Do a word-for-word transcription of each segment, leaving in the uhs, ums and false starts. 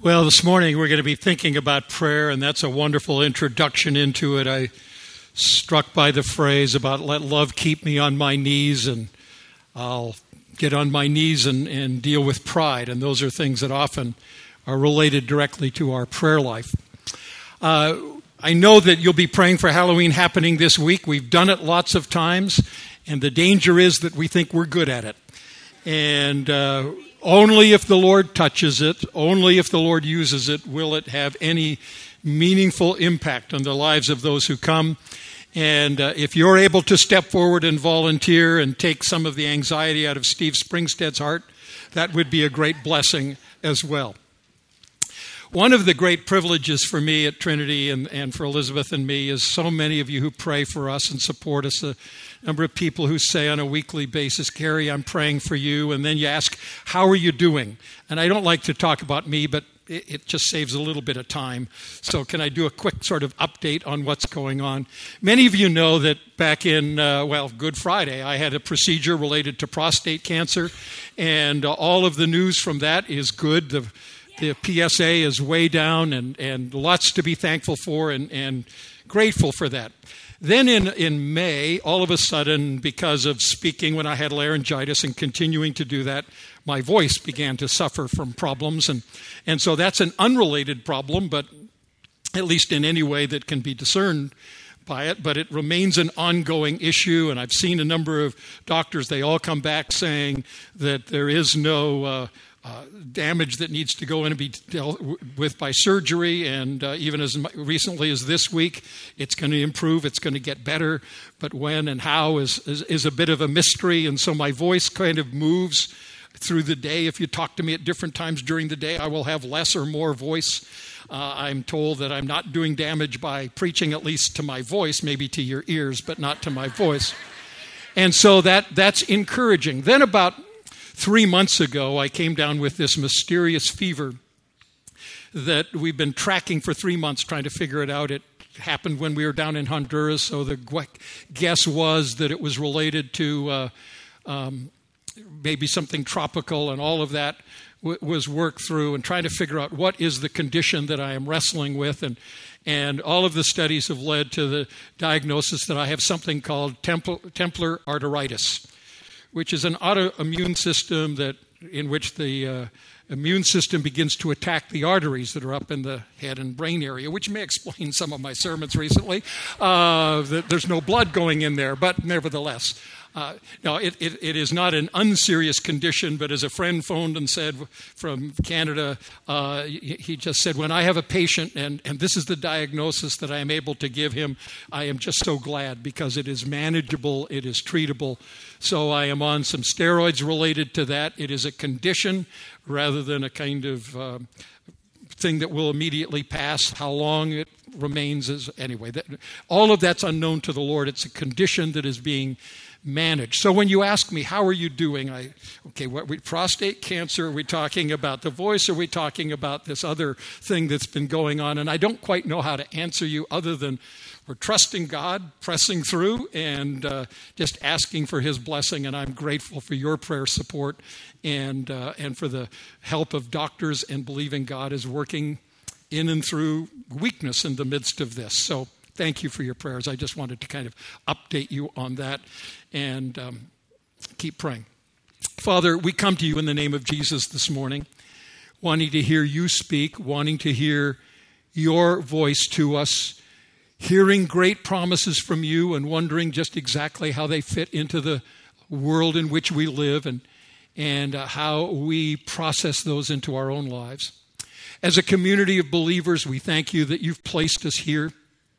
Well, this morning we're going to be thinking about prayer, and that's a wonderful introduction into it. I struck by the phrase about let love keep me on my knees, and I'll get on my knees and, and deal with pride, and those are things that often are related directly to our prayer life. Uh, I know that you'll be praying for Halloween happening this week. We've done it lots of times, and the danger is that we think we're good at it. And uh, only if the Lord touches it, only if the Lord uses it, will it have any meaningful impact on the lives of those who come. And uh, if you're able to step forward and volunteer and take some of the anxiety out of Steve Springstead's heart, that would be a great blessing as well. One of the great privileges for me at Trinity and, and for Elizabeth and me is so many of you who pray for us and support us. A number of people who say on a weekly basis, Gary, I'm praying for you. And then you ask, how are you doing? And I don't like to talk about me, but it, it just saves a little bit of time. So can I do a quick sort of update on what's going on? Many of you know that back in, uh, well, Good Friday, I had a procedure related to prostate cancer. And uh, all of the news from that is good. The The P S A is way down, and, and lots to be thankful for and, and grateful for that. Then in, in May, all of a sudden, because of speaking when I had laryngitis and continuing to do that, my voice began to suffer from problems. And, and so that's an unrelated problem, but at least in any way that can be discerned by it. But it remains an ongoing issue, and I've seen a number of doctors, they all come back saying that there is no Uh, Uh, damage that needs to go in and be dealt with by surgery, and uh, even as recently as this week, it's going to improve, it's going to get better, but when and how is, is, is a bit of a mystery, and so my voice kind of moves through the day. If you talk to me at different times during the day, I will have less or more voice. Uh, I'm told that I'm not doing damage by preaching, at least to my voice, maybe to your ears, but not to my voice. And so that that's encouraging. Then about Three months ago, I came down with this mysterious fever that we've been tracking for three months, trying to figure it out. It happened when we were down in Honduras, so the guess was that it was related to uh, um, maybe something tropical, and all of that w- was worked through and trying to figure out what is the condition that I am wrestling with. And And all of the studies have led to the diagnosis that I have something called templ- templar arteritis, which is an autoimmune system that in which the uh, immune system begins to attack the arteries that are up in the head and brain area, which may explain some of my sermons recently. Uh, that there's no blood going in there, but nevertheless. Uh, no, it, it, it is not an unserious condition, but as a friend phoned and said from Canada, uh, he, he just said, when I have a patient and, and this is the diagnosis that I am able to give him, I am just so glad because it is manageable, it is treatable. So I am on some steroids related to that. It is a condition rather than a kind of uh, thing that will immediately pass. How long it remains is, anyway, that, all of that's unknown to the Lord. It's a condition that is being managed. So when you ask me, how are you doing? I, okay, what we, prostate cancer, are we talking about the voice? Are we talking about this other thing that's been going on? And I don't quite know how to answer you other than we're trusting God, pressing through, and uh, just asking for His blessing. And I'm grateful for your prayer support and uh, and for the help of doctors, and believing God is working in and through weakness in the midst of this. So thank you for your prayers. I just wanted to kind of update you on that and um, keep praying. Father, we come to you in the name of Jesus this morning, wanting to hear you speak, wanting to hear your voice to us, hearing great promises from you and wondering just exactly how they fit into the world in which we live, and, and uh, how we process those into our own lives. As a community of believers, we thank you that you've placed us here.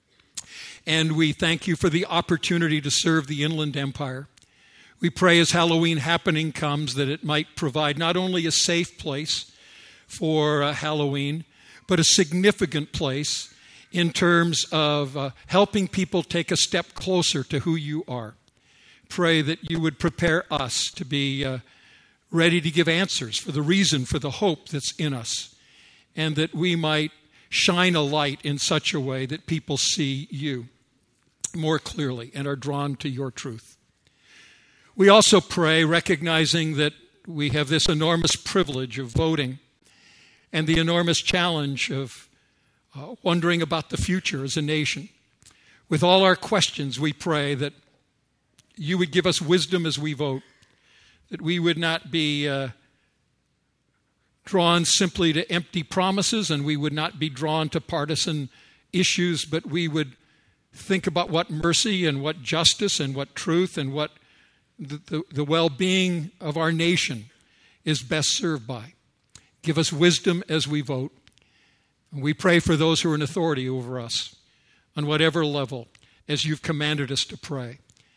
And we thank you for the opportunity to serve the Inland Empire. We pray as Halloween happening comes that it might provide not only a safe place for uh, Halloween, but a significant place in terms of uh, helping people take a step closer to who you are. Pray that you would prepare us to be uh, ready to give answers for the reason, for the hope that's in us, and that we might shine a light in such a way that people see you more clearly and are drawn to your truth. We also pray, recognizing that we have this enormous privilege of voting and the enormous challenge of uh, wondering about the future as a nation. With all our questions, we pray that you would give us wisdom as we vote, that we would not be uh, drawn simply to empty promises, and we would not be drawn to partisan issues, but we would think about what mercy and what justice and what truth and what the, the, the well-being of our nation is best served by. Give us wisdom as we vote. And we pray for those who are in authority over us on whatever level, as you've commanded us to pray.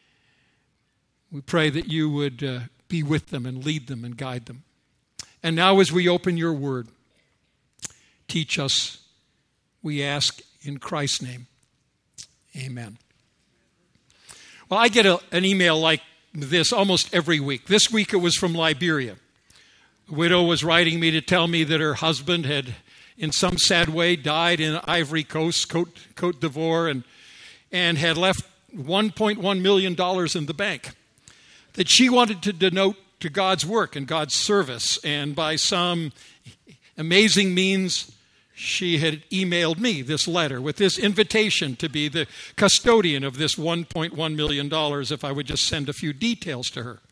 We pray that you would uh, be with them and lead them and guide them. And now as we open your word, teach us, we ask in Christ's name. Amen. Well, I get a, an email like this almost every week. This week it was from Liberia. A widow was writing me to tell me that her husband had, in some sad way, died in Ivory Coast, Cote, Cote d'Ivoire, and, and had left one point one million dollars in the bank. That she wanted to denote to God's work and God's service, and by some amazing means, she had emailed me this letter with this invitation to be the custodian of this one point one million dollars if I would just send a few details to her.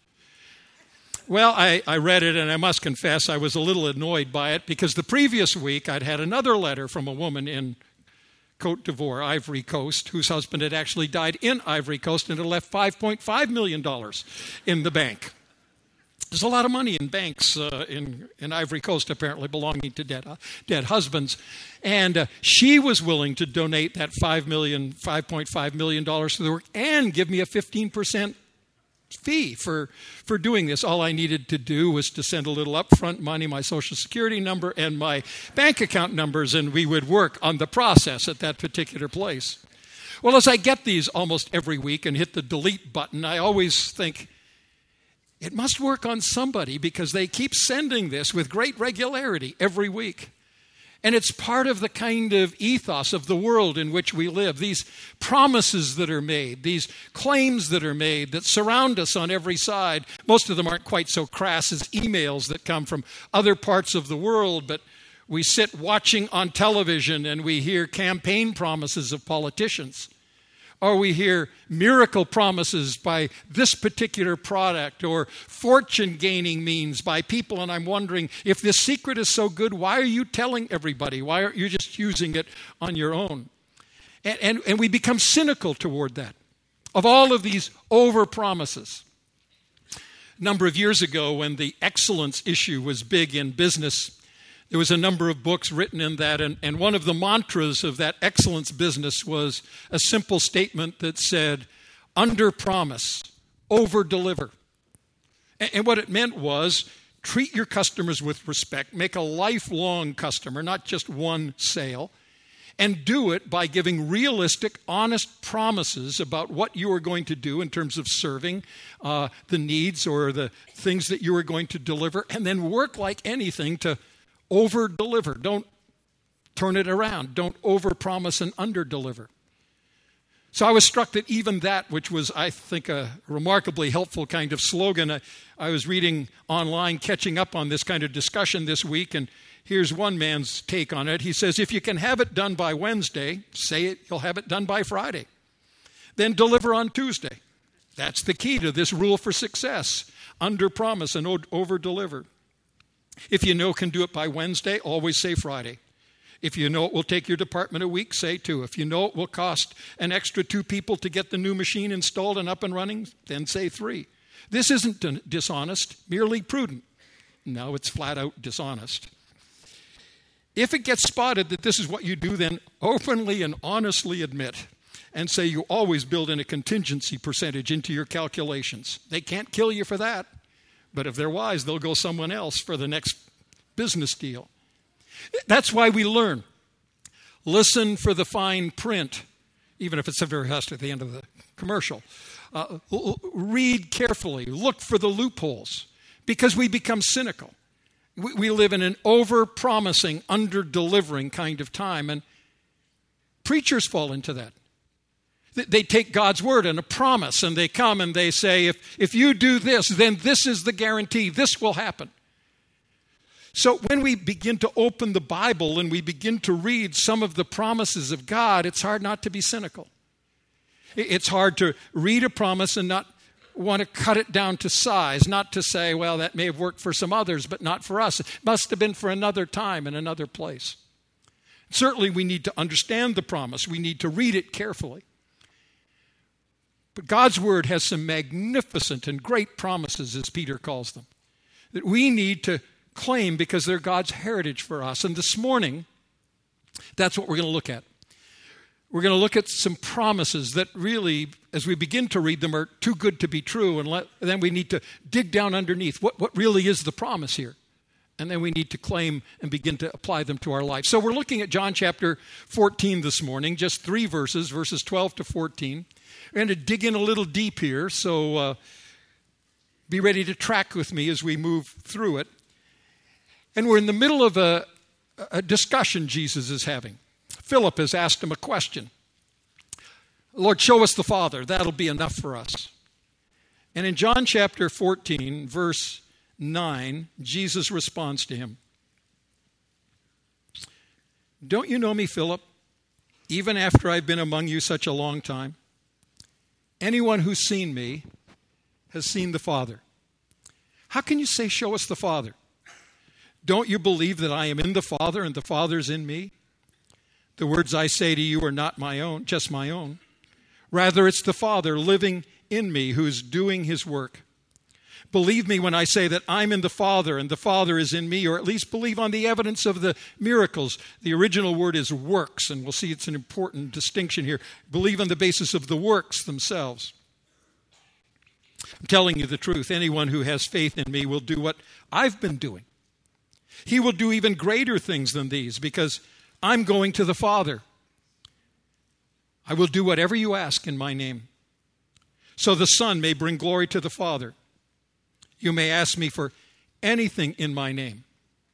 Well, I, I read it, and I must confess I was a little annoyed by it, because the previous week I'd had another letter from a woman in Cote d'Ivoire, Ivory Coast, whose husband had actually died in Ivory Coast and had left five point five million dollars in the bank. There's a lot of money in banks uh, in, in Ivory Coast, apparently, belonging to dead, uh, dead husbands. And uh, she was willing to donate that five million dollars, five point five million dollars to the work and give me a fifteen percent fee for, for doing this. All I needed to do was to send a little upfront money, my Social Security number, and my bank account numbers, and we would work on the process at that particular place. Well, as I get these almost every week and hit the delete button, I always think, it must work on somebody, because they keep sending this with great regularity every week. And it's part of the kind of ethos of the world in which we live. These promises that are made, these claims that are made that surround us on every side. Most of them aren't quite so crass as emails that come from other parts of the world, but we sit watching on television and we hear campaign promises of politicians. Or we hear miracle promises by this particular product, or fortune-gaining means by people. And I'm wondering, if this secret is so good, why are you telling everybody? Why aren't you just using it on your own? And, and, and we become cynical toward that, of all of these over-promises. A number of years ago, when the excellence issue was big in business, there was a number of books written in that, and, and one of the mantras of that excellence business was a simple statement that said, under promise, over deliver. And, and what it meant was, treat your customers with respect, make a lifelong customer, not just one sale, and do it by giving realistic, honest promises about what you are going to do in terms of serving uh, the needs or the things that you are going to deliver, and then work like anything to over-deliver. Don't turn it around. Don't over-promise and under-deliver. So I was struck that even that, which was, I think, a remarkably helpful kind of slogan, I, I was reading online, catching up on this kind of discussion this week, and here's one man's take on it. He says, if you can have it done by Wednesday, say it, you'll have it done by Friday. Then deliver on Tuesday. That's the key to this rule for success. Under-promise and over-deliver. If you know can do it by Wednesday, always say Friday. If you know it will take your department a week, say two. If you know it will cost an extra two people to get the new machine installed and up and running, then say three. This isn't dishonest, merely prudent. No, it's flat out dishonest. If it gets spotted that this is what you do, then openly and honestly admit and say you always build in a contingency percentage into your calculations. They can't kill you for that. But if they're wise, they'll go someone else for the next business deal. That's why we learn. Listen for the fine print, even if it's a very hushed at the end of the commercial. Uh, read carefully. Look for the loopholes, because we become cynical. We, we live in an over-promising, under-delivering kind of time, and preachers fall into that. They take God's word and a promise, and they come and they say, if, if you do this, then this is the guarantee. This will happen. So when we begin to open the Bible and we begin to read some of the promises of God, it's hard not to be cynical. It's hard to read a promise and not want to cut it down to size, not to say, well, that may have worked for some others, but not for us. It must have been for another time and another place. Certainly we need to understand the promise. We need to read it carefully. But God's Word has some magnificent and great promises, as Peter calls them, that we need to claim because they're God's heritage for us. And this morning, that's what we're going to look at. We're going to look at some promises that really, as we begin to read them, are too good to be true. And, let, and then we need to dig down underneath. What, what really is the promise here? And then we need to claim and begin to apply them to our life. So we're looking at John chapter fourteen this morning, just three verses, verses twelve to fourteen. We're going to dig in a little deep here, so uh, be ready to track with me as we move through it. And we're in the middle of a, a discussion Jesus is having. Philip has asked him a question. Lord, show us the Father. That'll be enough for us. And in John chapter fourteen, verse nine, Jesus responds to him. Don't you know me, Philip, even after I've been among you such a long time? Anyone who's seen me has seen the Father. How can you say, show us the Father? Don't you believe that I am in the Father and the Father's in me? The words I say to you are not my own, just my own. Rather, it's the Father living in me who's doing his work. Believe me when I say that I'm in the Father and the Father is in me, or at least believe on the evidence of the miracles. The original word is works, and we'll see it's an important distinction here. Believe on the basis of the works themselves. I'm telling you the truth. Anyone who has faith in me will do what I've been doing. He will do even greater things than these because I'm going to the Father. I will do whatever you ask in my name, so the Son may bring glory to the Father. You may ask me for anything in my name,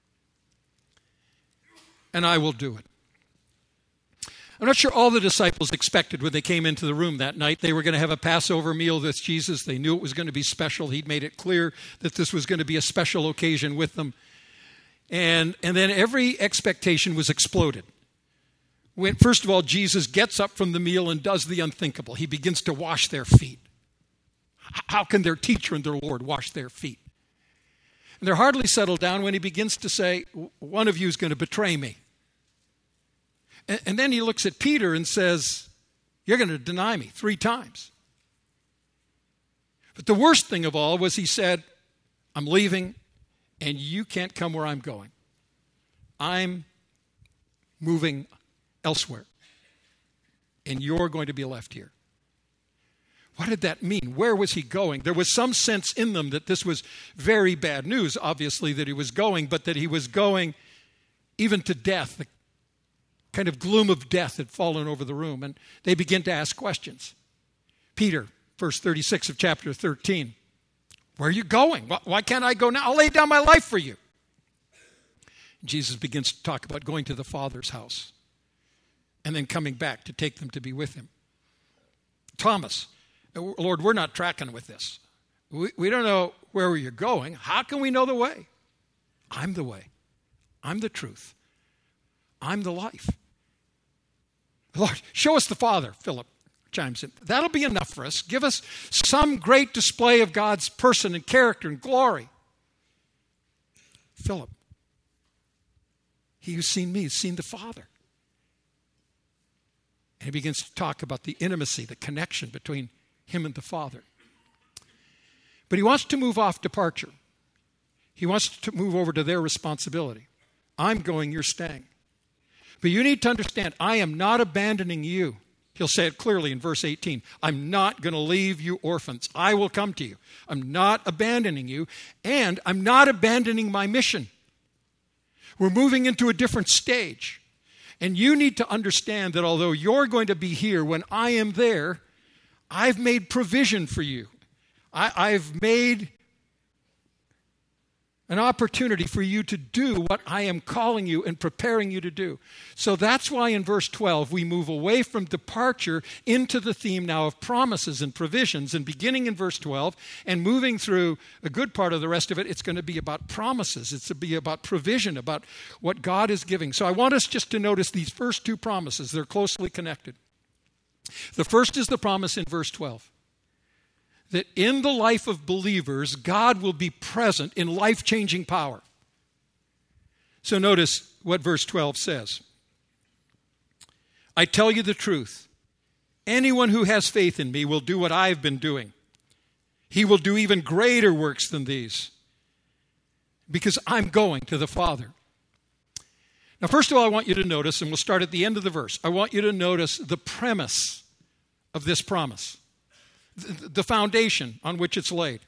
and I will do it. I'm not sure all the disciples expected when they came into the room that night. They were going to have a Passover meal with Jesus. They knew it was going to be special. He'd made it clear that this was going to be a special occasion with them. And, and then every expectation was exploded. When, first of all, Jesus gets up from the meal and does the unthinkable. He begins to wash their feet. How can their teacher and their Lord wash their feet? And they're hardly settled down when he begins to say, one of you is going to betray me. And, and then he looks at Peter and says, you're going to deny me three times. But the worst thing of all was he said, I'm leaving and you can't come where I'm going. I'm moving elsewhere. And you're going to be left here. What did that mean? Where was he going? There was some sense in them that this was very bad news, obviously, that he was going, but that he was going even to death. The kind of gloom of death had fallen over the room, and they begin to ask questions. Peter, verse thirty-six of chapter thirteen, where are you going? Why can't I go now? I'll lay down my life for you. Jesus begins to talk about going to the Father's house and then coming back to take them to be with him. Thomas, Lord, we're not tracking with this. We, we don't know where you're going. How can we know the way? I'm the way. I'm the truth. I'm the life. Lord, show us the Father, Philip chimes in. That'll be enough for us. Give us some great display of God's person and character and glory. Philip, he who's seen me has seen the Father. And he begins to talk about the intimacy, the connection between him and the Father. But he wants to move off departure. He wants to move over to their responsibility. I'm going, you're staying. But you need to understand, I am not abandoning you. He'll say it clearly in verse eighteen. I'm not going to leave you orphans. I will come to you. I'm not abandoning you, and I'm not abandoning my mission. We're moving into a different stage. And you need to understand that although you're going to be here when I am there, I've made provision for you. I, I've made An opportunity for you to do what I am calling you and preparing you to do. So that's why in verse twelve we move away from departure into the theme now of promises and provisions. And beginning in verse twelve and moving through a good part of the rest of it, it's going to be about promises. It's to be about provision, about what God is giving. So I want us just to notice these first two promises. They're closely connected. The first is the promise in verse twelve. That in the life of believers, God will be present in life-changing power. So notice what verse twelve says. I tell you the truth. Anyone who has faith in me will do what I've been doing. He will do even greater works than these, because I'm going to the Father. Now, first of all, I want you to notice, and we'll start at the end of the verse, I want you to notice the premise of this promise. The foundation on which it's laid.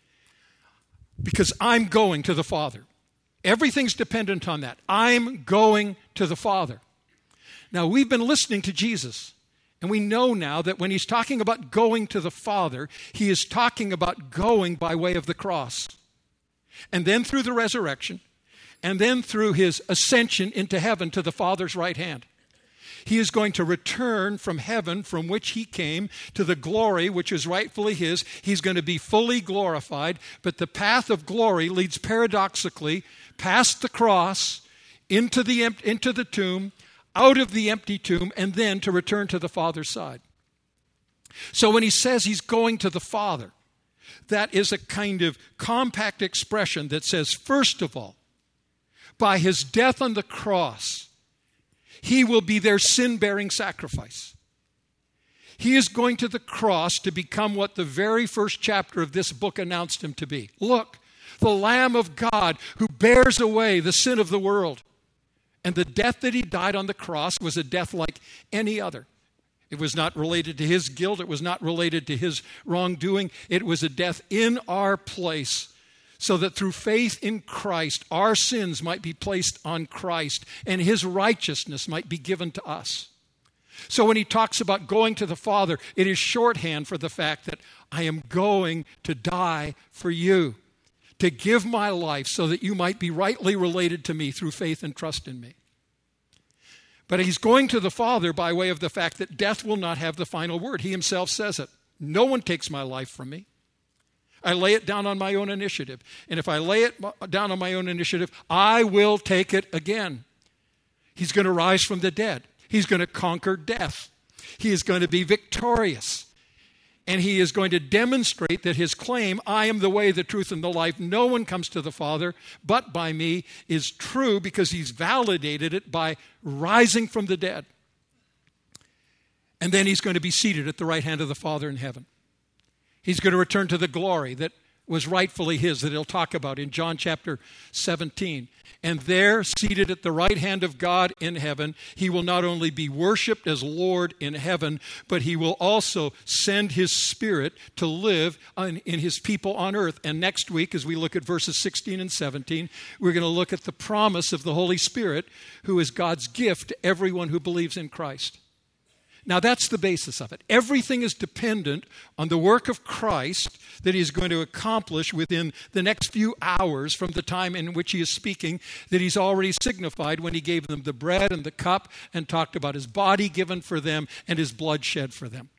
Because I'm going to the Father. Everything's dependent on that. I'm going to the Father. Now, we've been listening to Jesus, and we know now that when he's talking about going to the Father, he is talking about going by way of the cross. And then through the resurrection, and then through his ascension into heaven to the Father's right hand. He is going to return from heaven from which he came to the glory which is rightfully his. He's going to be fully glorified, but the path of glory leads paradoxically past the cross, into the, into the tomb, out of the empty tomb, and then to return to the Father's side. So when he says he's going to the Father, that is a kind of compact expression that says, first of all, by his death on the cross, he will be their sin-bearing sacrifice. He is going to the cross to become what the very first chapter of this book announced him to be. Look, the Lamb of God who bears away the sin of the world. And the death that he died on the cross was a death like any other. It was not related to his guilt. It was not related to his wrongdoing. It was a death in our place, so that through faith in Christ, our sins might be placed on Christ and his righteousness might be given to us. So when he talks about going to the Father, it is shorthand for the fact that I am going to die for you, to give my life so that you might be rightly related to me through faith and trust in me. But he's going to the Father by way of the fact that death will not have the final word. He himself says it. No one takes my life from me. I lay it down on my own initiative. And if I lay it down on my own initiative, I will take it again. He's going to rise from the dead. He's going to conquer death. He is going to be victorious. And he is going to demonstrate that his claim, I am the way, the truth, and the life, no one comes to the Father but by me, is true because he's validated it by rising from the dead. And then he's going to be seated at the right hand of the Father in heaven. He's going to return to the glory that was rightfully his, that he'll talk about in John chapter seventeen. And there, seated at the right hand of God in heaven, he will not only be worshiped as Lord in heaven, but he will also send his Spirit to live on, in his people on earth. And next week, as we look at verses sixteen and seventeen, we're going to look at the promise of the Holy Spirit, who is God's gift to everyone who believes in Christ. Now, that's the basis of it. Everything is dependent on the work of Christ that he's going to accomplish within the next few hours from the time in which he is speaking, that he's already signified when he gave them the bread and the cup and talked about his body given for them and his blood shed for them.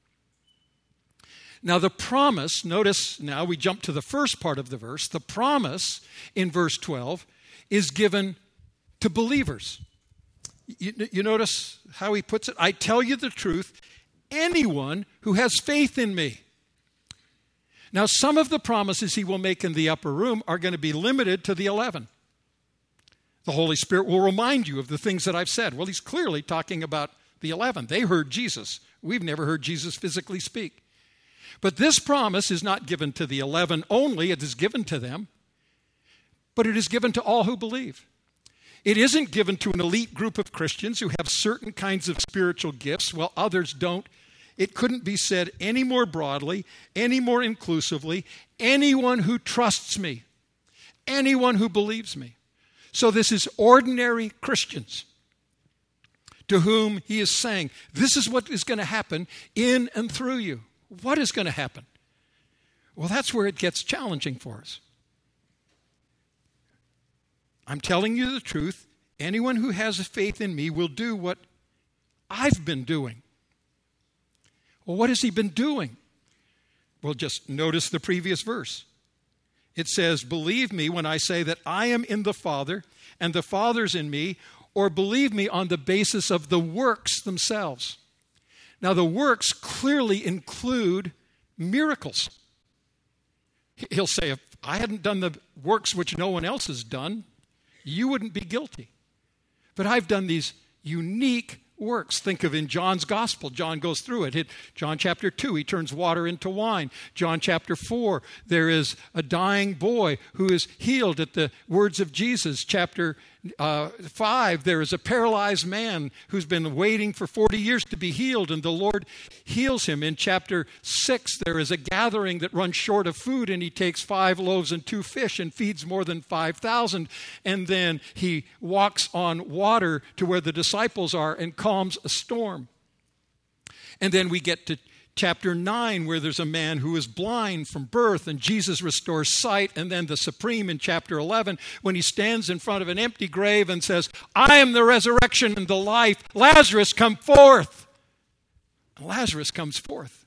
Now, the promise, notice now we jump to the first part of the verse. The promise in verse twelve is given to believers. You, you notice how he puts it? I tell you the truth, anyone who has faith in me. Now, some of the promises he will make in the upper room are going to be limited to the eleven. The Holy Spirit will remind you of the things that I've said. Well, he's clearly talking about the eleven. They heard Jesus. We've never heard Jesus physically speak. But this promise is not given to the eleven only. It is given to them. But it is given to all who believe. It isn't given to an elite group of Christians who have certain kinds of spiritual gifts while others don't. It couldn't be said any more broadly, any more inclusively. Anyone who trusts me, anyone who believes me. So this is ordinary Christians to whom he is saying, this is what is going to happen in and through you. What is going to happen? Well, that's where it gets challenging for us. I'm telling you the truth. Anyone who has a faith in me will do what I've been doing. Well, what has he been doing? Well, just notice the previous verse. It says, believe me when I say that I am in the Father and the Father's in me, or believe me on the basis of the works themselves. Now, the works clearly include miracles. He'll say, if I hadn't done the works which no one else has done, you wouldn't be guilty. But I've done these unique works. Think of in John's gospel. John goes through it. it. John chapter two, he turns water into wine. John chapter four, there is a dying boy who is healed at the words of Jesus. Chapter uh, five, there is a paralyzed man who's been waiting for forty years to be healed, and the Lord heals him. In chapter six, there is a gathering that runs short of food, and he takes five loaves and two fish and feeds more than five thousand. And then he walks on water to where the disciples are and calms a storm. And then we get to chapter nine, where there's a man who is blind from birth, and Jesus restores sight. And then the supreme in chapter eleven, when he stands in front of an empty grave and says, I am the resurrection and the life. Lazarus, come forth. And Lazarus comes forth.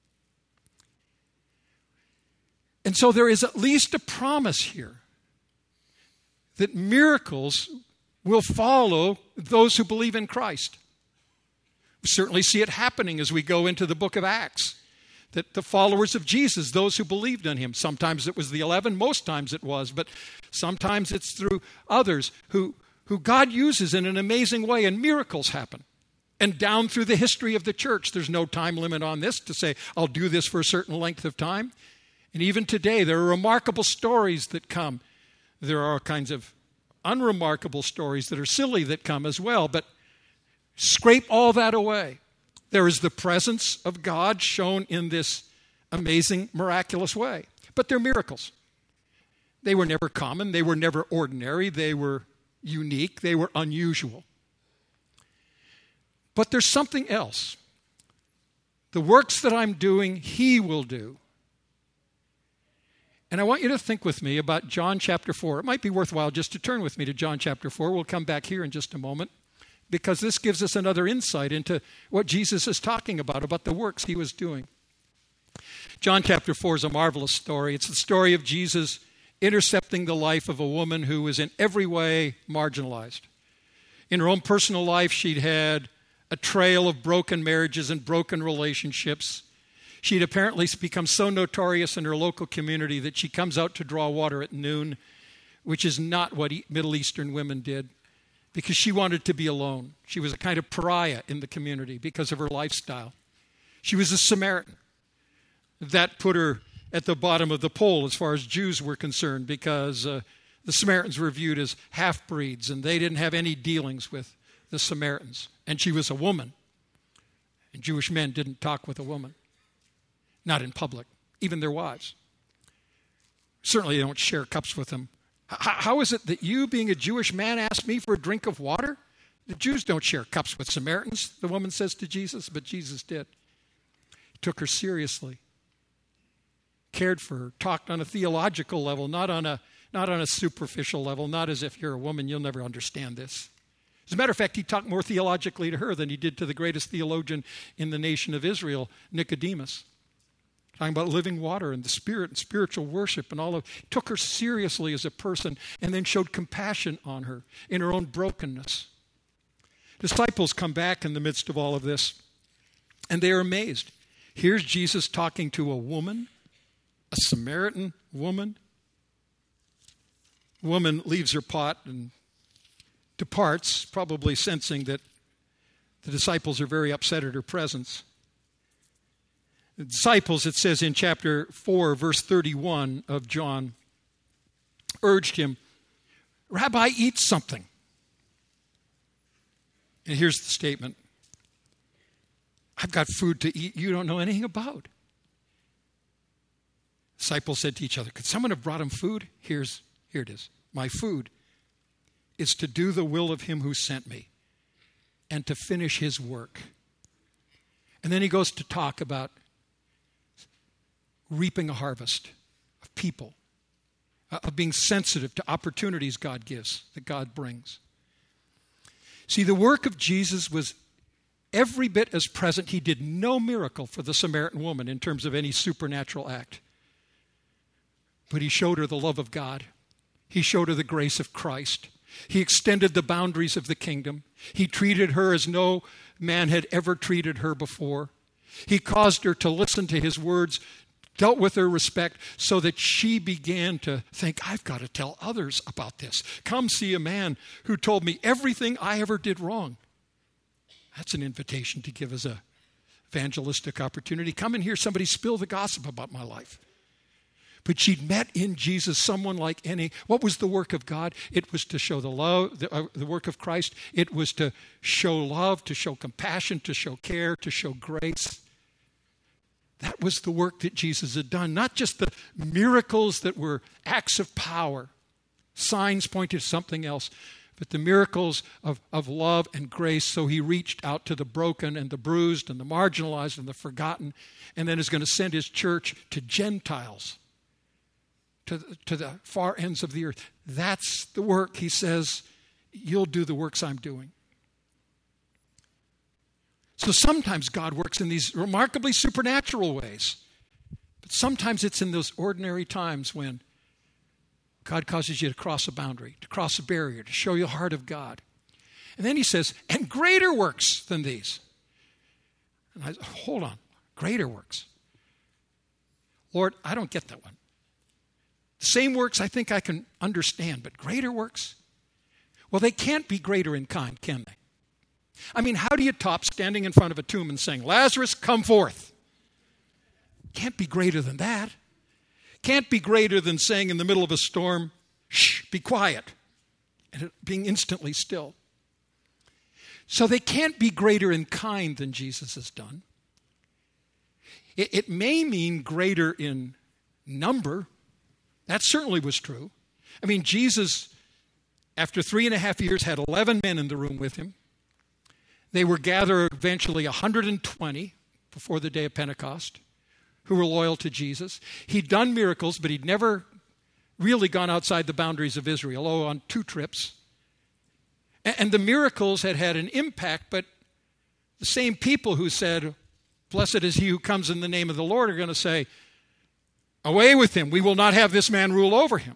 And so there is at least a promise here that miracles will follow those who believe in Christ. We certainly see it happening as we go into the book of Acts, that the followers of Jesus, those who believed in him, sometimes it was the eleven, most times it was, but sometimes it's through others who, who God uses in an amazing way, and miracles happen. And down through the history of the church, there's no time limit on this to say, I'll do this for a certain length of time. And even today, there are remarkable stories that come. There are all kinds of unremarkable stories that are silly that come as well, but scrape all that away. There is the presence of God shown in this amazing, miraculous way. But they're miracles. They were never common. They were never ordinary. They were unique. They were unusual. But there's something else. The works that I'm doing, he will do. And I want you to think with me about John chapter four. It might be worthwhile just to turn with me to John chapter four. We'll come back here in just a moment, because this gives us another insight into what Jesus is talking about, about the works he was doing. John chapter four is a marvelous story. It's the story of Jesus intercepting the life of a woman who was in every way marginalized. In her own personal life, she'd had a trail of broken marriages and broken relationships. She'd apparently become so notorious in her local community that she comes out to draw water at noon, which is not what Middle Eastern women did, because she wanted to be alone. She was a kind of pariah in the community because of her lifestyle. She was a Samaritan. That put her at the bottom of the pole as far as Jews were concerned, because uh, the Samaritans were viewed as half-breeds, and they didn't have any dealings with the Samaritans. And she was a woman, and Jewish men didn't talk with a woman. Not in public, even their wives. Certainly they don't share cups with them. H- how is it that you, being a Jewish man, ask me for a drink of water? The Jews don't share cups with Samaritans, the woman says to Jesus, but Jesus did. He took her seriously, cared for her, talked on a theological level, not on a, not on a superficial level, not as if you're a woman, you'll never understand this. As a matter of fact, he talked more theologically to her than he did to the greatest theologian in the nation of Israel, Nicodemus. Talking about living water and the Spirit and spiritual worship and all of it. Took her seriously as a person and then showed compassion on her in her own brokenness. Disciples come back in the midst of all of this, and they are amazed. Here's Jesus talking to a woman, a Samaritan woman. Woman leaves her pot and departs, probably sensing that the disciples are very upset at her presence. The disciples, it says in chapter four, verse thirty-one of John, urged him, Rabbi, eat something. And here's the statement. I've got food to eat you don't know anything about. Disciples said to each other, could someone have brought him food? Here's, here it is. My food is to do the will of him who sent me and to finish his work. And then he goes to talk about reaping a harvest of people. of being sensitive to opportunities God gives, that God brings. See, the work of Jesus was every bit as present. He did no miracle for the Samaritan woman in terms of any supernatural act. But he showed her the love of God. He showed her the grace of Christ. He extended the boundaries of the kingdom. He treated her as no man had ever treated her before. He caused her to listen to his words, dealt with her respect, so that she began to think, I've got to tell others about this. Come see a man who told me everything I ever did wrong. That's an invitation to give as a evangelistic opportunity. Come and hear somebody spill the gossip about my life. But she'd met in Jesus someone like any. What was the work of God? It was to show the love, the, uh, the work of Christ. It was to show love, to show compassion, to show care, to show grace. That was the work that Jesus had done. Not just the miracles that were acts of power, signs pointing to something else, but the miracles of, of love and grace. So he reached out to the broken and the bruised and the marginalized and the forgotten, and then is going to send his church to Gentiles, to the, to the far ends of the earth. That's the work. He says, you'll do the works I'm doing. So sometimes God works in these remarkably supernatural ways. But sometimes it's in those ordinary times when God causes you to cross a boundary, to cross a barrier, to show you the heart of God. And then he says, and greater works than these. And I hold on, greater works. Lord, I don't get that one. The same works I think I can understand, but greater works? Well, they can't be greater in kind, can they? I mean, how do you top standing in front of a tomb and saying, Lazarus, come forth? Can't be greater than that. Can't be greater than saying in the middle of a storm, shh, be quiet, and it being instantly still. So they can't be greater in kind than Jesus has done. It, it may mean greater in number. That certainly was true. I mean, Jesus, after three and a half years, had eleven men in the room with him. They were gathered eventually one hundred twenty before the day of Pentecost who were loyal to Jesus. He'd done miracles, but he'd never really gone outside the boundaries of Israel, oh, on two trips. And the miracles had had an impact, but the same people who said, blessed is he who comes in the name of the Lord, are going to say, away with him. We will not have this man rule over him.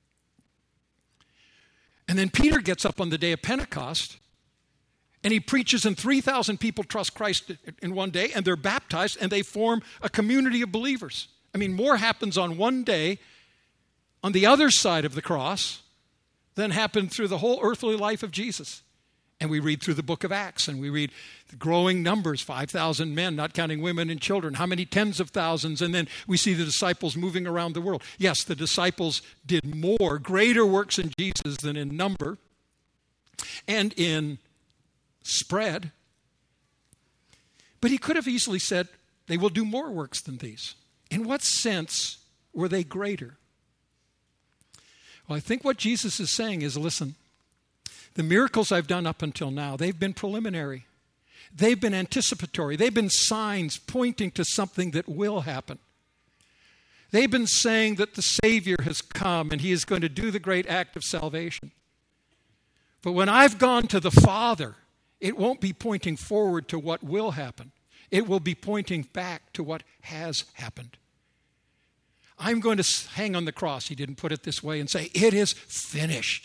And then Peter gets up on the day of Pentecost, and he preaches, and three thousand people trust Christ in one day, and they're baptized, and they form a community of believers. I mean, more happens on one day on the other side of the cross than happened through the whole earthly life of Jesus. And we read through the book of Acts, and we read the growing numbers, five thousand men, not counting women and children, how many tens of thousands, and then we see the disciples moving around the world. Yes, the disciples did more, greater works in Jesus than in number and in spread. But he could have easily said, they will do more works than these. In what sense were they greater? Well, I think what Jesus is saying is, listen, the miracles I've done up until now, they've been preliminary. They've been anticipatory. They've been signs pointing to something that will happen. They've been saying that the Savior has come and he is going to do the great act of salvation. But when I've gone to the Father, it won't be pointing forward to what will happen. It will be pointing back to what has happened. I'm going to hang on the cross, he didn't put it this way, and say, it is finished.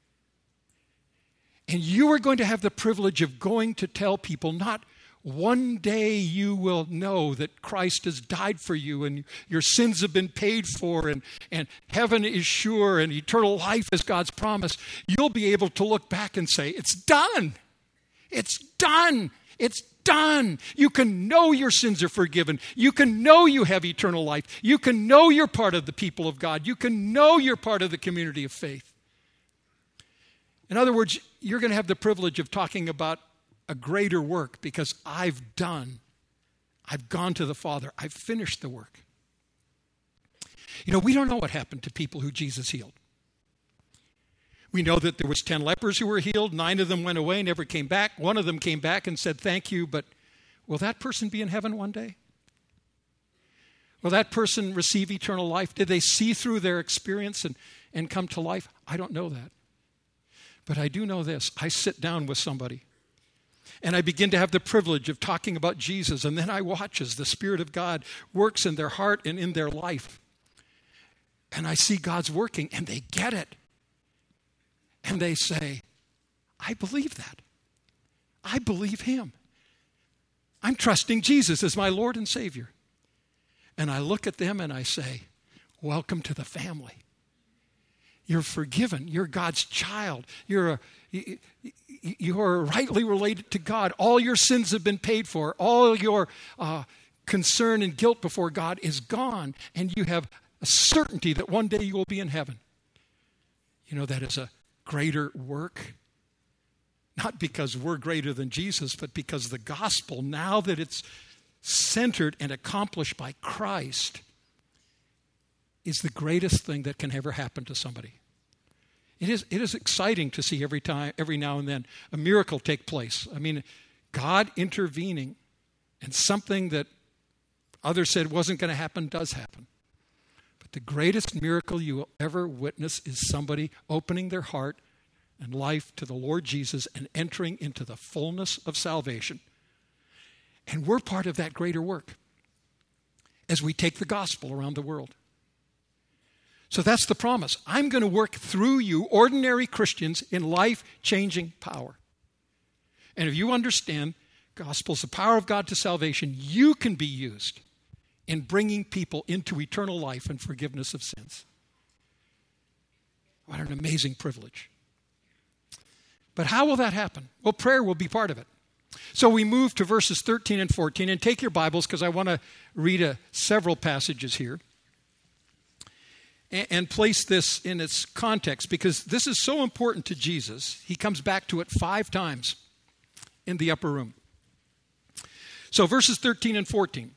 And you are going to have the privilege of going to tell people, not one day you will know that Christ has died for you and your sins have been paid for and, and heaven is sure and eternal life is God's promise. You'll be able to look back and say, it's done. It's done. It's done. You can know your sins are forgiven. You can know you have eternal life. You can know you're part of the people of God. You can know you're part of the community of faith. In other words, you're going to have the privilege of talking about a greater work because I've done. I've gone to the Father. I've finished the work. You know, we don't know what happened to people who Jesus healed. We know that there was ten lepers who were healed. Nine of them went away, never came back. One of them came back and said, thank you, but will that person be in heaven one day? Will that person receive eternal life? Did they see through their experience and, and come to life? I don't know that. But I do know this. I sit down with somebody and I begin to have the privilege of talking about Jesus, and then I watch as the Spirit of God works in their heart and in their life. And I see God's working, and they get it. And they say, I believe that. I believe him. I'm trusting Jesus as my Lord and Savior. And I look at them and I say, welcome to the family. You're forgiven. You're God's child. You're a, you are rightly related to God. All your sins have been paid for. All your uh, concern and guilt before God is gone. And you have a certainty that one day you will be in heaven. You know, that is a greater work. Not because we're greater than Jesus, but because the gospel, now that it's centered and accomplished by Christ, is the greatest thing that can ever happen to somebody. It is, it is exciting to see every time, every now and then, a miracle take place. I mean, God intervening, and something that others said wasn't going to happen does happen. But the greatest miracle you will ever witness is somebody opening their heart and life to the Lord Jesus and entering into the fullness of salvation. And we're part of that greater work as we take the gospel around the world. So that's the promise. I'm going to work through you, ordinary Christians, in life-changing power. And if you understand gospel is the power of God to salvation, you can be used in bringing people into eternal life and forgiveness of sins. What an amazing privilege. But how will that happen? Well, prayer will be part of it. So we move to verses thirteen and fourteen, and take your Bibles because I want to read a, several passages here and, and place this in its context, because this is so important to Jesus. He comes back to it five times in the upper room. So verses thirteen and fourteen.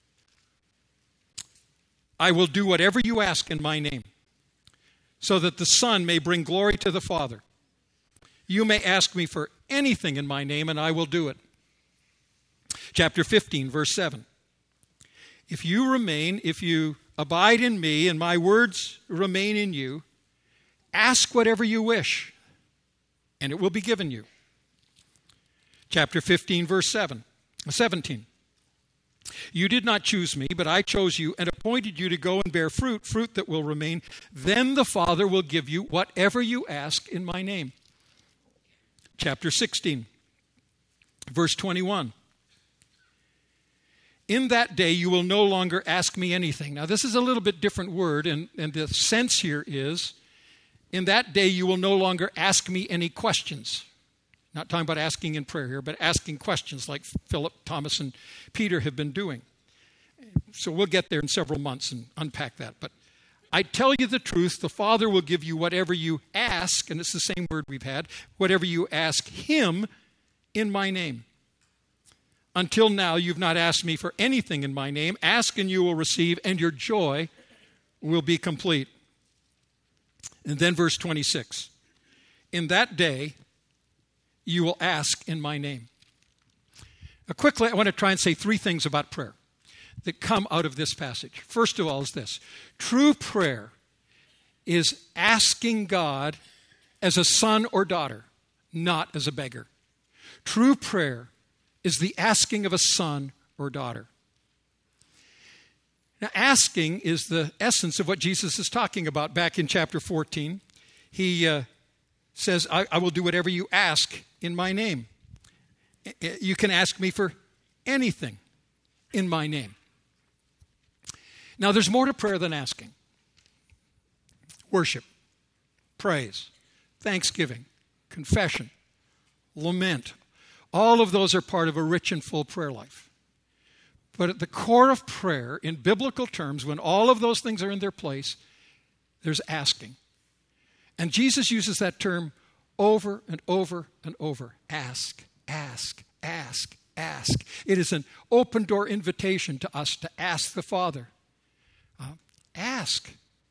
I will do whatever you ask in my name, so that the Son may bring glory to the Father. You may ask me for anything in my name, and I will do it. Chapter fifteen, verse seven. If you remain, if you abide in me, and my words remain in you, ask whatever you wish, and it will be given you. Chapter fifteen, verse seven, seventeen. You did not choose me, but I chose you and appointed you to go and bear fruit, fruit that will remain. Then the Father will give you whatever you ask in my name. Chapter sixteen, verse twenty-one. In that day you will no longer ask me anything. Now this is a little bit different word, and, and the sense here is, in that day you will no longer ask me any questions. Not talking about asking in prayer here, but asking questions like Philip, Thomas, and Peter have been doing. So we'll get there in several months and unpack that. But I tell you the truth, the Father will give you whatever you ask, and it's the same word we've had, whatever you ask him in my name. Until now, you've not asked me for anything in my name. Ask and you will receive, and your joy will be complete. And then verse twenty-six. In that day, you will ask in my name. Now, quickly, I want to try and say three things about prayer that come out of this passage. First of all is this. True prayer is asking God as a son or daughter, not as a beggar. True prayer is the asking of a son or daughter. Now, asking is the essence of what Jesus is talking about back in chapter fourteen. He uh, says, I, I will do whatever you ask in my name. You can ask me for anything in my name. Now, there's more to prayer than asking. Worship, praise, thanksgiving, confession, lament. All of those are part of a rich and full prayer life. But at the core of prayer, in biblical terms, when all of those things are in their place, there's asking. And Jesus uses that term over and over and over. Ask, ask, ask, ask. It is an open door invitation to us to ask the Father. Uh, ask,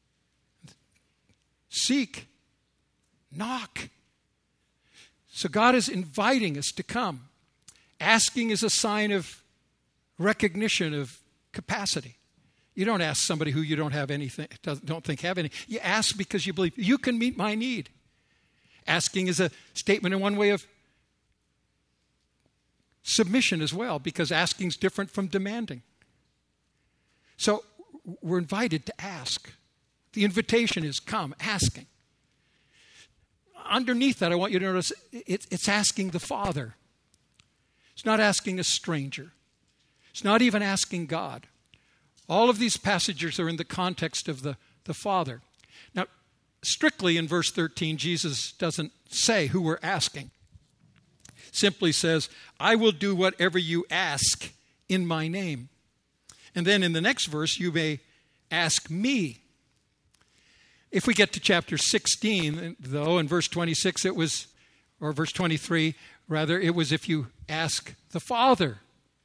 seek, knock. So God is inviting us to come. Asking is a sign of recognition of capacity. You don't ask somebody who you don't have anything, don't think have any. You ask because you believe you can meet my need. Asking is a statement in one way of submission as well, because asking is different from demanding. So we're invited to ask. The invitation is come, asking. Underneath that, I want you to notice it's asking the Father. It's not asking a stranger. It's not even asking God. All of these passages are in the context of the, the Father. Now, strictly in verse thirteen, Jesus doesn't say who we're asking. Simply says, I will do whatever you ask in my name. And then in the next verse, you may ask me. If we get to chapter sixteen, though, in verse twenty-six, it was, or verse twenty-three, rather, it was if you ask the Father.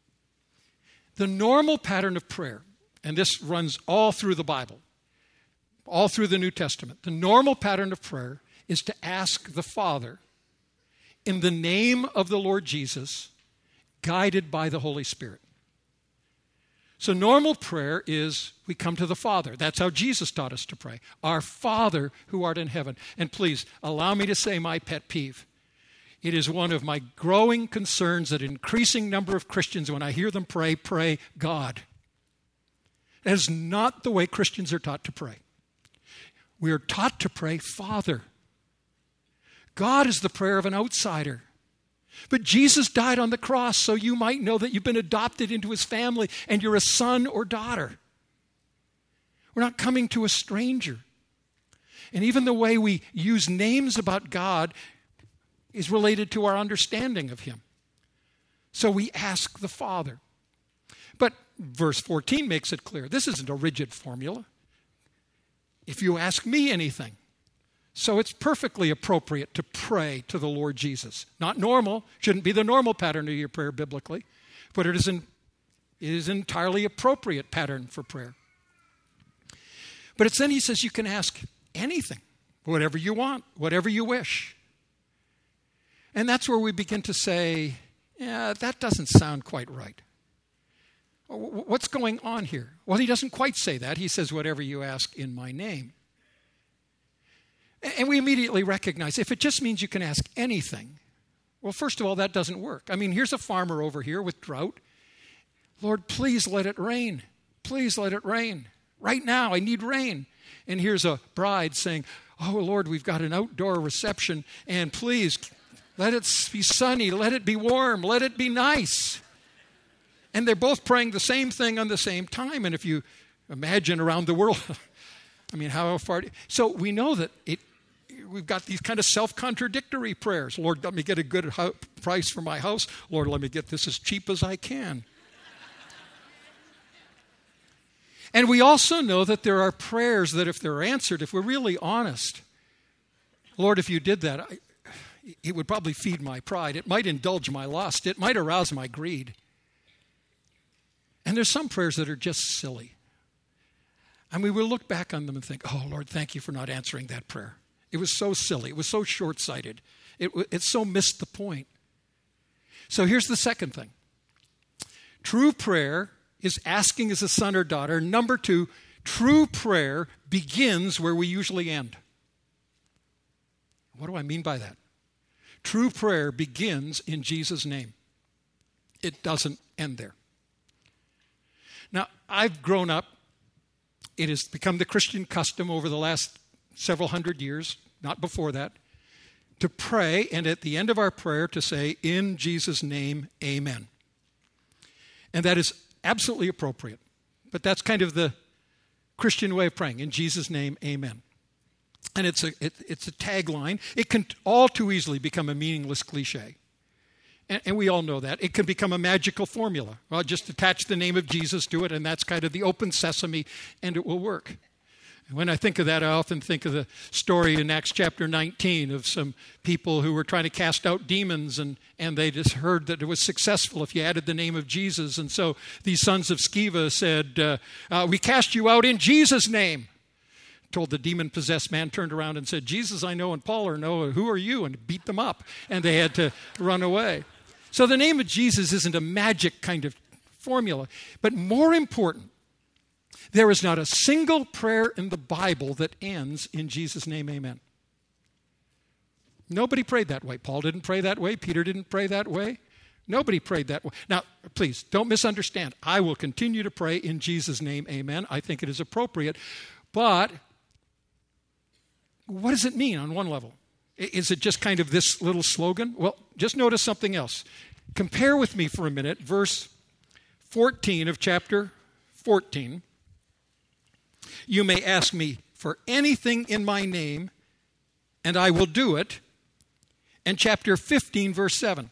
The normal pattern of prayer, and this runs all through the Bible, all through the New Testament, the normal pattern of prayer is to ask the Father in the name of the Lord Jesus, guided by the Holy Spirit. So normal prayer is we come to the Father. That's how Jesus taught us to pray. Our Father who art in heaven. And please, allow me to say my pet peeve. It is one of my growing concerns that an increasing number of Christians, when I hear them pray, pray God. That is not the way Christians are taught to pray. We are taught to pray Father. God is the prayer of an outsider. But Jesus died on the cross so you might know that you've been adopted into his family and you're a son or daughter. We're not coming to a stranger. And even the way we use names about God is related to our understanding of him. So we ask the Father. But verse fourteen makes it clear. This isn't a rigid formula. If you ask me anything. So it's perfectly appropriate to pray to the Lord Jesus. Not normal, shouldn't be the normal pattern of your prayer biblically, but it is an, it is an entirely appropriate pattern for prayer. But it's then he says you can ask anything, whatever you want, whatever you wish. And that's where we begin to say, yeah, that doesn't sound quite right. What's going on here? Well, he doesn't quite say that. He says, whatever you ask in my name. And we immediately recognize if it just means you can ask anything, well, first of all, that doesn't work. I mean, here's a farmer over here with drought. Lord, please let it rain. Please let it rain. Right now, I need rain. And here's a bride saying, oh, Lord, we've got an outdoor reception, and please let it be sunny. Let it be warm. Let it be nice. And they're both praying the same thing on the same time. And if you imagine around the world, I mean, how far? So we know that it. We've got these kind of self-contradictory prayers. Lord, let me get a good ho- price for my house. Lord, let me get this as cheap as I can. And we also know that there are prayers that if they're answered, if we're really honest, Lord, if you did that, I, it would probably feed my pride. It might indulge my lust. It might arouse my greed. And there's some prayers that are just silly. And we will look back on them and think, oh, Lord, thank you for not answering that prayer. It was so silly. It was so short-sighted. It, it so missed the point. So here's the second thing. True prayer is asking as a son or daughter. Number two, true prayer begins where we usually end. What do I mean by that? True prayer begins in Jesus' name. It doesn't end there. Now, I've grown up. It has become the Christian custom over the last several hundred years, not before that, to pray, and at the end of our prayer to say, in Jesus' name, amen. And that is absolutely appropriate. But that's kind of the Christian way of praying, in Jesus' name, amen. And it's a, it, it's a tagline. It can all too easily become a meaningless cliche. And, and we all know that. It can become a magical formula. Well, just attach the name of Jesus to it, and that's kind of the open sesame, and it will work. When I think of that, I often think of the story in Acts chapter nineteen of some people who were trying to cast out demons, and, and they just heard that it was successful if you added the name of Jesus. And so these sons of Sceva said, uh, uh, we cast you out in Jesus' name. Told the demon-possessed man, turned around and said, Jesus I know and Paul I know, who are you? And beat them up. And they had to run away. So the name of Jesus isn't a magic kind of formula. But more important, There is not a single prayer in the Bible that ends in Jesus' name, amen. Nobody prayed that way. Paul didn't pray that way. Peter didn't pray that way. Nobody prayed that way. Now, please, don't misunderstand. I will continue to pray in Jesus' name, amen. I think it is appropriate. But what does it mean on one level? Is it just kind of this little slogan? Well, just notice something else. Compare with me for a minute, verse fourteen of chapter fourteen. You may ask me for anything in my name, and I will do it. And chapter fifteen, verse seven.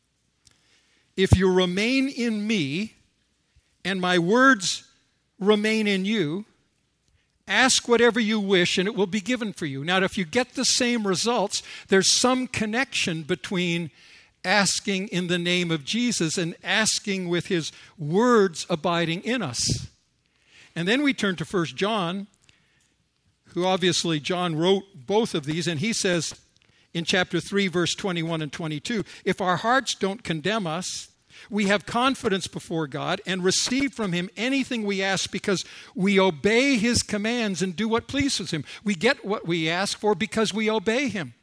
If you remain in me, and my words remain in you, ask whatever you wish, and it will be given for you. Now, if you get the same results, there's some connection between asking in the name of Jesus and asking with his words abiding in us. And then we turn to First John, who obviously John wrote both of these, and he says in chapter three, verse twenty-one and twenty-two, if our hearts don't condemn us, we have confidence before God and receive from him anything we ask because we obey his commands and do what pleases him. We get what we ask for because we obey him.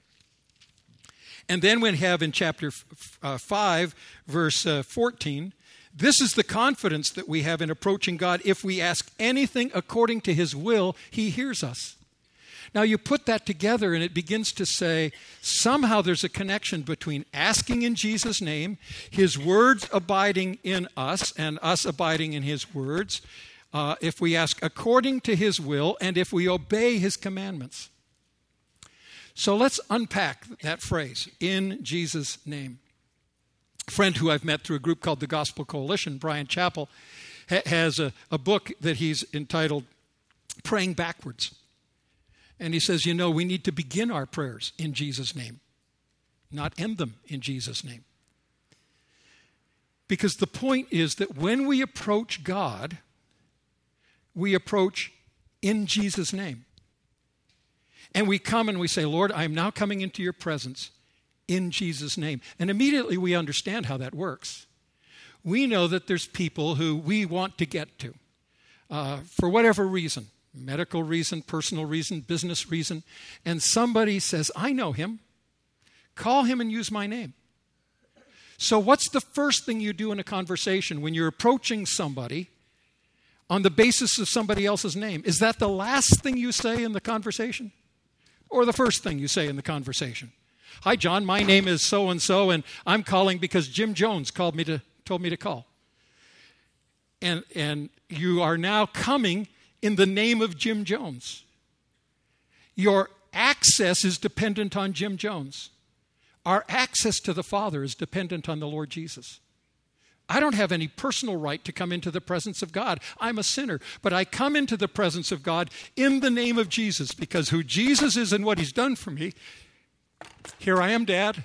And then we have in chapter five, verse fourteen, this is the confidence that we have in approaching God. If we ask anything according to his will, he hears us. Now you put that together and it begins to say somehow there's a connection between asking in Jesus' name, his words abiding in us, and us abiding in his words, uh, if we ask according to his will, and if we obey his commandments. So let's unpack that phrase, in Jesus' name. A friend who I've met through a group called the Gospel Coalition, Brian Chappell, ha- has a, a book that he's entitled Praying Backwards. And he says, you know, we need to begin our prayers in Jesus' name, not end them in Jesus' name. Because the point is that when we approach God, we approach in Jesus' name. And we come and we say, Lord, I am now coming into your presence in Jesus' name. And immediately we understand how that works. We know that there's people who we want to get to uh, for whatever reason. Medical reason, personal reason, business reason. And somebody says, I know him. Call him and use my name. So what's the first thing you do in a conversation when you're approaching somebody on the basis of somebody else's name? Is that the last thing you say in the conversation? Or the first thing you say in the conversation? Hi, John, my name is so-and-so, and I'm calling because Jim Jones called me to, told me to call. And, and you are now coming in the name of Jim Jones. Your access is dependent on Jim Jones. Our access to the Father is dependent on the Lord Jesus. I don't have any personal right to come into the presence of God. I'm a sinner, but I come into the presence of God in the name of Jesus because who Jesus is and what he's done for me, here I am, Dad.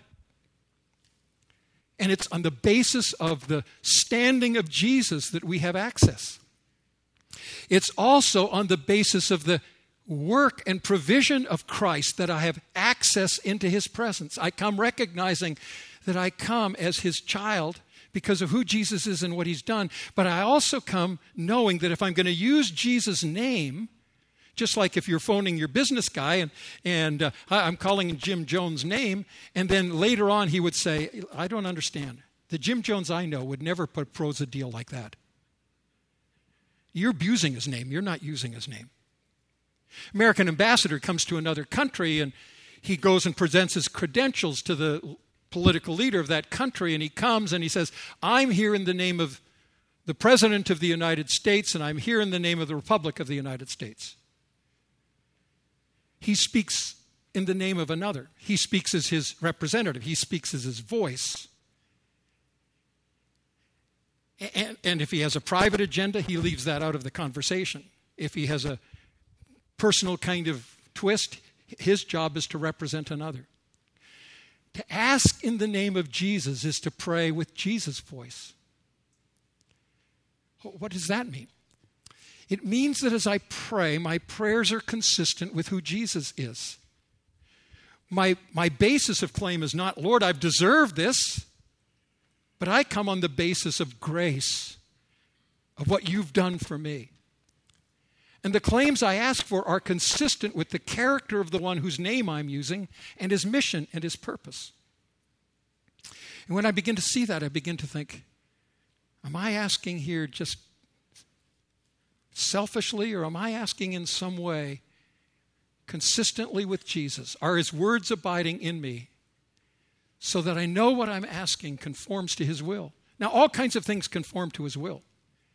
And it's on the basis of the standing of Jesus that we have access. It's also on the basis of the work and provision of Christ that I have access into his presence. I come recognizing that I come as his child because of who Jesus is and what he's done. But I also come knowing that if I'm going to use Jesus' name, just like if you're phoning your business guy and, and uh, I'm calling Jim Jones' name, and then later on he would say, I don't understand. The Jim Jones I know would never propose a deal like that. You're abusing his name. You're not using his name. American ambassador comes to another country and he goes and presents his credentials to the political leader of that country, and he comes and he says, I'm here in the name of the President of the United States, and I'm here in the name of the Republic of the United States. He speaks in the name of another. He speaks as his representative. He speaks as his voice. And, and if he has a private agenda, he leaves that out of the conversation. If he has a personal kind of twist, his job is to represent another. To ask in the name of Jesus is to pray with Jesus' voice. What does that mean? It means that as I pray, my prayers are consistent with who Jesus is. My, my basis of claim is not, Lord, I've deserved this. But I come on the basis of grace, of what you've done for me. And the claims I ask for are consistent with the character of the one whose name I'm using and his mission and his purpose. And when I begin to see that, I begin to think, am I asking here just selfishly, or am I asking in some way consistently with Jesus? Are his words abiding in me so that I know what I'm asking conforms to his will? Now, all kinds of things conform to his will.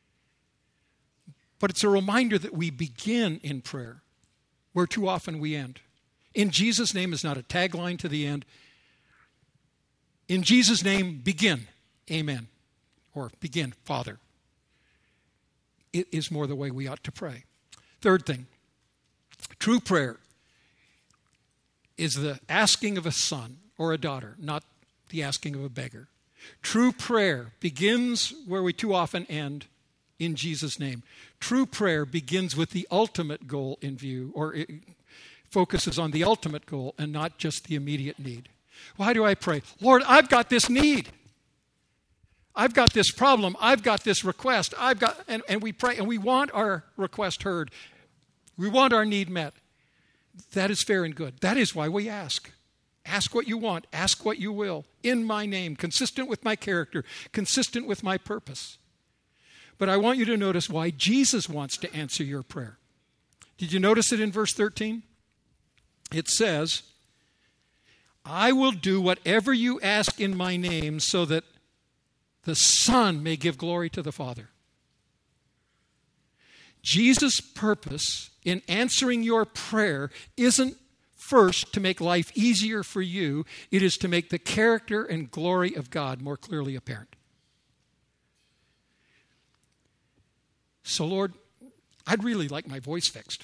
But it's a reminder that we begin in prayer where too often we end. In Jesus' name is not a tagline to the end. In Jesus' name, begin. Amen. Or begin, Father. It is more the way we ought to pray. Third thing, true prayer is the asking of a son or a daughter, not the asking of a beggar. True prayer begins where we too often end, in Jesus' name. True prayer begins with the ultimate goal in view, or it focuses on the ultimate goal and not just the immediate need. Why do I pray? Lord, I've got this need. I've got this problem. I've got this request. I've got, and, and we pray, and we want our request heard. We want our need met. That is fair and good. That is why we ask. Ask what you want. Ask what you will. In my name, consistent with my character, consistent with my purpose. But I want you to notice why Jesus wants to answer your prayer. Did you notice it in verse thirteen? It says, I will do whatever you ask in my name so that the Son may give glory to the Father. Jesus' purpose in answering your prayer isn't first to make life easier for you. It is to make the character and glory of God more clearly apparent. So, Lord, I'd really like my voice fixed.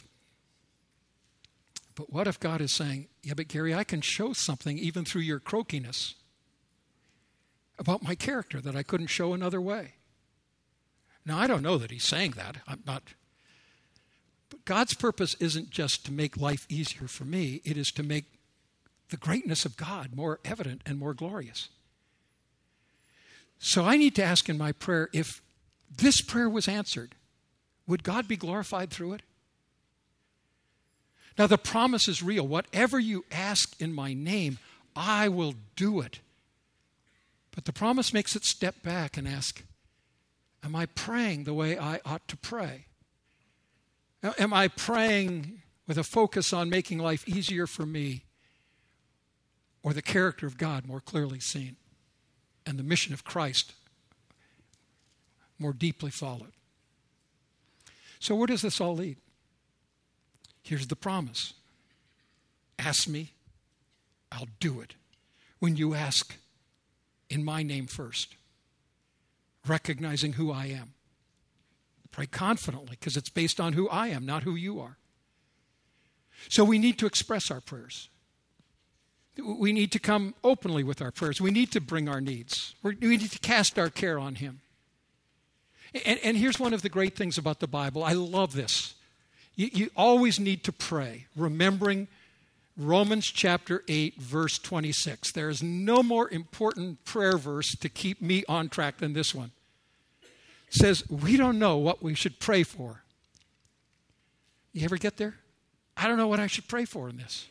But what if God is saying, yeah, but Gary, I can show something even through your croakiness about my character that I couldn't show another way. Now, I don't know that he's saying that. I'm not. But God's purpose isn't just to make life easier for me. It is to make the greatness of God more evident and more glorious. So I need to ask in my prayer, if this prayer was answered, would God be glorified through it? Now, the promise is real. Whatever you ask in my name, I will do it. But the promise makes it step back and ask, am I praying the way I ought to pray? Am I praying with a focus on making life easier for me, or the character of God more clearly seen and the mission of Christ more deeply followed? So where does this all lead? Here's the promise. Ask me, I'll do it. When you ask in my name first, recognizing who I am. Pray confidently, because it's based on who I am, not who you are. So we need to express our prayers. We need to come openly with our prayers. We need to bring our needs. We need to cast our care on him. And, and here's one of the great things about the Bible. I love this. You, you always need to pray, remembering Romans chapter eight, verse twenty-six. There is no more important prayer verse to keep me on track than this one. It says, we don't know what we should pray for. You ever get there? I don't know what I should pray for in this.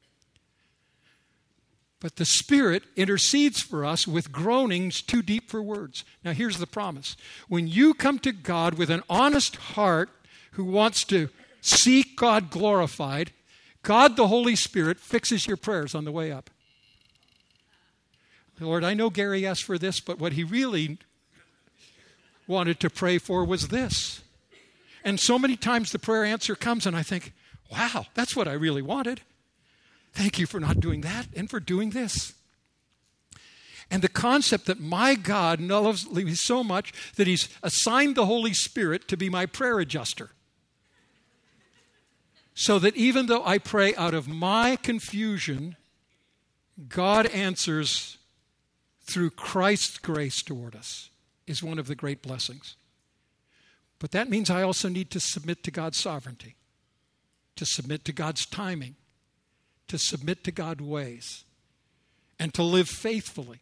But the Spirit intercedes for us with groanings too deep for words. Now here's the promise. When you come to God with an honest heart who wants to seek God glorified, God the Holy Spirit fixes your prayers on the way up. Lord, I know Gary asked for this, but what he really wanted to pray for was this. And so many times the prayer answer comes and I think, wow, that's what I really wanted. Thank you for not doing that and for doing this. And the concept that my God loves me so much that he's assigned the Holy Spirit to be my prayer adjuster. So that even though I pray out of my confusion, God answers through Christ's grace toward us, is one of the great blessings. But that means I also need to submit to God's sovereignty, to submit to God's timing, to submit to God's ways, and to live faithfully.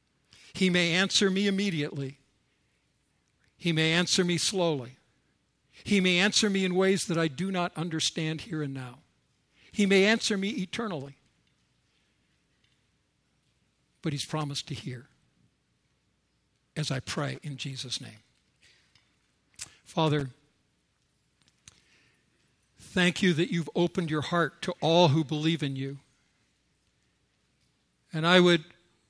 He may answer me immediately. He may answer me slowly. He may answer me in ways that I do not understand here and now. He may answer me eternally. But He's promised to hear as I pray in Jesus' name. Father, thank you that you've opened your heart to all who believe in you. And I would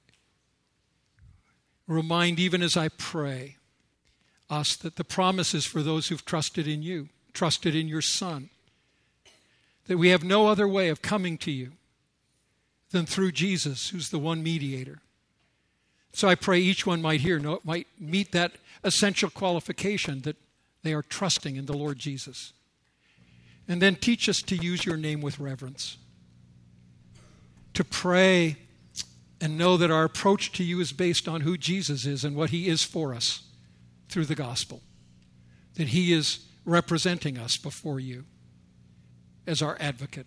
remind, even as I pray, us that the promise is for those who've trusted in you, trusted in your Son, that we have no other way of coming to you than through Jesus, who's the one mediator. So I pray each one might hear, might meet that essential qualification that they are trusting in the Lord Jesus. And then teach us to use your name with reverence, to pray and know that our approach to you is based on who Jesus is and what he is for us through the gospel, that he is representing us before you as our advocate.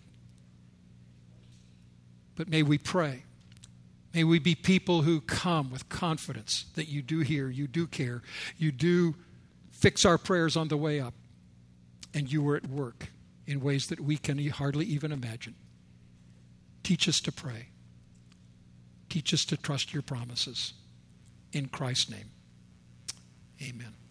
But may we pray. May we be people who come with confidence that you do hear, you do care, you do fix our prayers on the way up, and you are at work in ways that we can hardly even imagine. Teach us to pray. Teach us to trust your promises. In Christ's name, amen.